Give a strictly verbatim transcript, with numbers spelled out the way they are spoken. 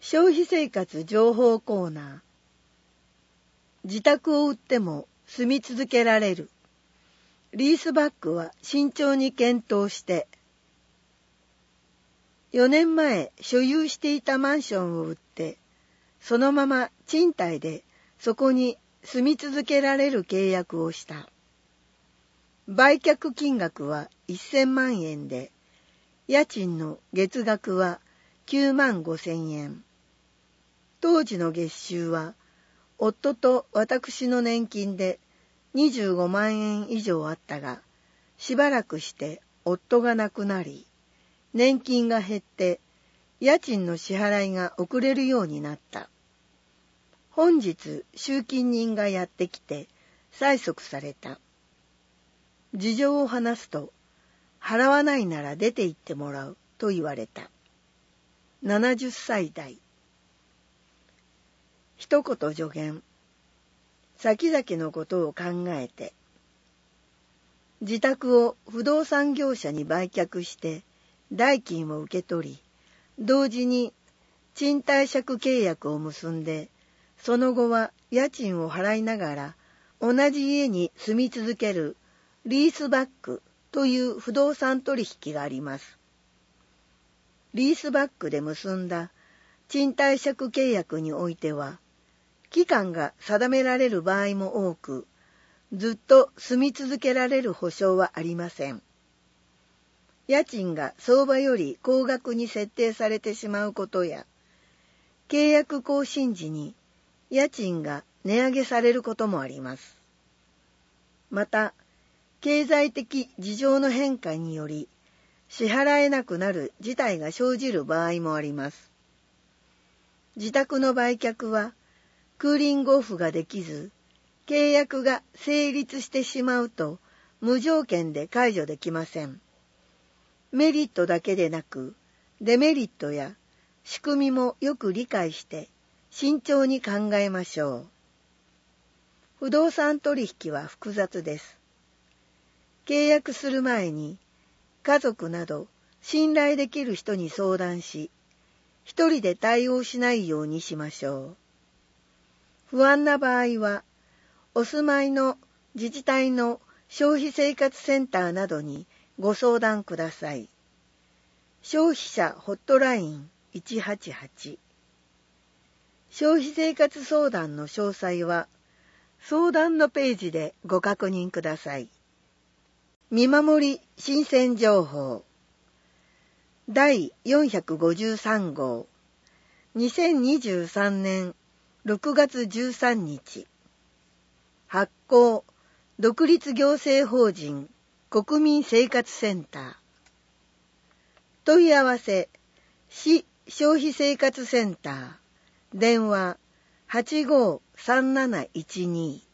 消費生活情報コーナー。自宅を売っても住み続けられる。リースバックは慎重に検討して。よねんまえ所有していたマンションを売って、そのまま賃貸でそこに住み続けられる契約をした。売却金額はせんまんえんで、家賃の月額はきゅうまんごせんえん。当時の月収は夫と私の年金でにじゅうごまんえん以上あったが、しばらくして夫が亡くなり、年金が減って家賃の支払いが遅れるようになった。本日集金人がやってきて催促された。事情を話すと、払わないなら出て行ってもらうと言われた。ななじゅっさい代。一言助言。先々のことを考えて。自宅を不動産業者に売却して代金を受け取り、同時に賃貸借契約を結んで、その後は家賃を払いながら同じ家に住み続けるリースバックという不動産取引があります。リースバックで結んだ賃貸借契約においては、期間が定められる場合も多く、ずっと住み続けられる保証はありません。家賃が相場より高額に設定されてしまうことや、契約更新時に家賃が値上げされることもあります。また、経済的事情の変化により、支払えなくなる事態が生じる場合もあります。自宅の売却は、クーリングオフができず、契約が成立してしまうと無条件で解除できません。メリットだけでなく、デメリットや仕組みもよく理解して慎重に考えましょう。不動産取引は複雑です。契約する前に家族など信頼できる人に相談し、一人で対応しないようにしましょう。不安な場合は、お住まいの自治体の消費生活センターなどにご相談ください。消費者ホットラインいちはちはち。消費生活相談の詳細は、相談のページでご確認ください。見守り新鮮情報。だいよんひゃくごじゅうさん号。にせんにじゅうさんねんろくがつじゅうさんにち。発行、独立行政法人国民生活センター。問い合わせ、市消費生活センター。電話はちごーさんなないちに。